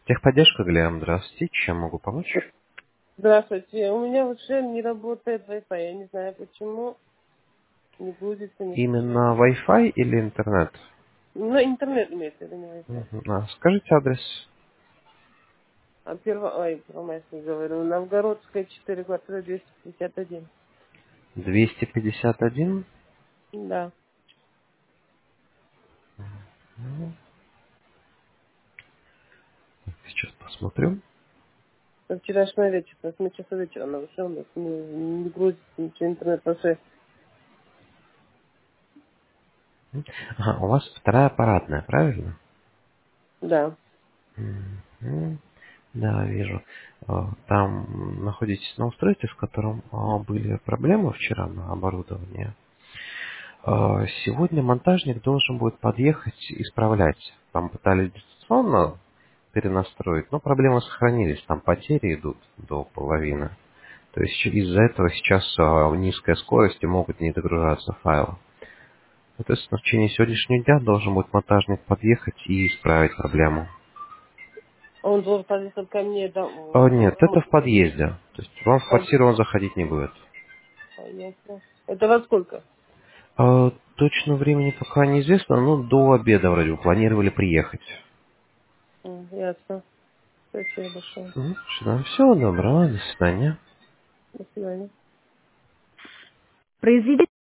Техподдержка, Глеб, здравствуйте. Чем могу помочь? Здравствуйте. У меня уже не работает Wi-Fi. Я не знаю почему. Не грузится ничего. Именно Wi-Fi или интернет? Ну, интернет имеется в виду, не Wi-Fi. Скажите адрес. А Первомайский говорю. Новгородская, 4, квартира 251. 251. Да. Сейчас посмотрю. Со вчерашнего вечера, с 8 часов вечера она вышла, у нас не грузится ничего, интернет вообще. Ага, у вас вторая аппаратная, правильно? Да. Мгм. Да, вижу. Там находитесь на устройстве, с которым были проблемы вчера на оборудовании. Сегодня монтажник должен будет подъехать и исправлять. Там пытались дистанционно перенастроить, но проблемы сохранились. Там потери идут до половины. То есть из-за этого сейчас низкая скорость и могут не догружаться файлы. Соответственно, в течение сегодняшнего дня должен будет монтажник подъехать и исправить проблему. Он должен подъехать ко мне Нет, это в подъезде. То есть вам в квартиру он заходить не будет. Понятно. Это во сколько? Точно времени пока неизвестно, но до обеда вроде бы планировали приехать. Ясно. Спасибо большое. Всего доброго, до свидания. До свидания. Произведите